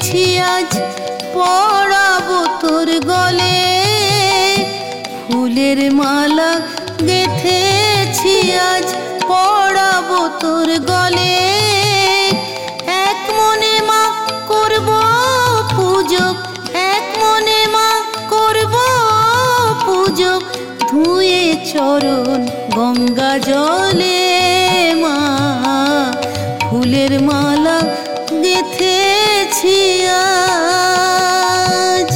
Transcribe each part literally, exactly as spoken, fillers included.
গেথেছি আজ পরাবো তোর গলে, ফুলের মালা গেথেছি আজ পরাবো তোর গলে। এক মনে মা করব পুজো, এক মনে মা করব পুজো, ধুয়ে চরণ গঙ্গা জলে। মা ফুলের মালা গেথেছি আজ।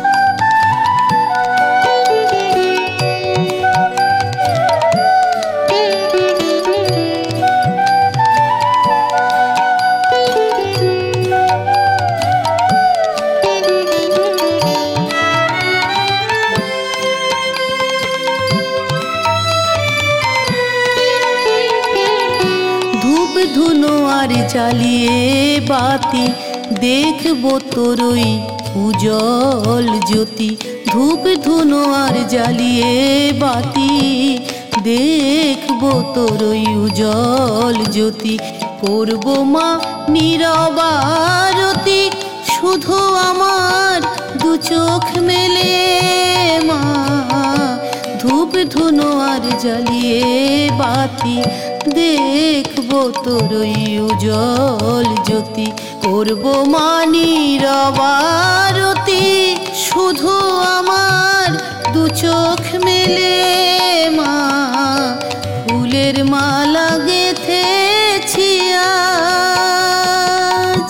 ধুনো আর জ্বালিয়ে বাতি দেখবো তোরই উজ্জ্বল জ্যোতি। ধূপ ধুনো আর জ্বালিয়ে বাতি দেখবো তোরই উজ্জ্বল জ্যোতি। করবো মা নীরব আরতি শুধু আমার দু চোখ মেলে। মা ধূপ ধুনো আর জ্বালিয়ে বাতি দেখবো তোরই উজ্জ্বল জ্যোতি। করবো মা নীরব আরতি শুধু আমার দু চোখ মেলে। মা ফুলের মালা গেথেছি আজ।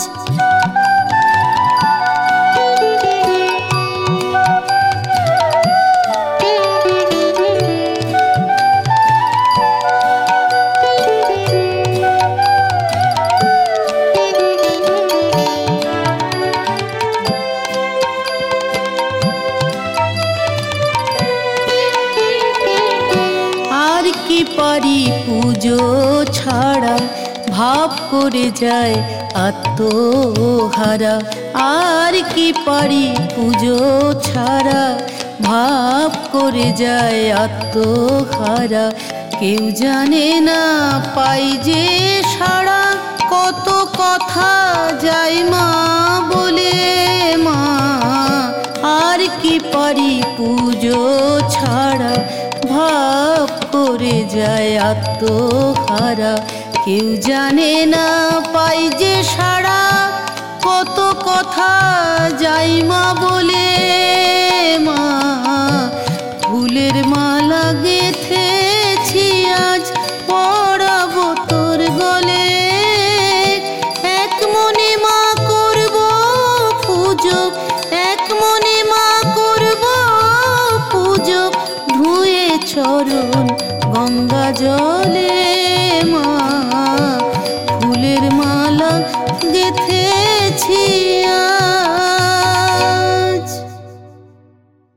কি পারি পুজো ছাড়া ভাব করে যায় আত্মহারা। আর কি পারি পুজো ছাড়া ভাব করে যায় আত্মহারা। কেউ জানে না পাই যে সারা কত কথা যায় মা বলে। মা আর কি পারি পুজো ছাড়া ভাব করে যায় আত্মহারা। কেউ জানে না পাই যে সারা কত কথা যায় মা বলে। মা ফুলের মা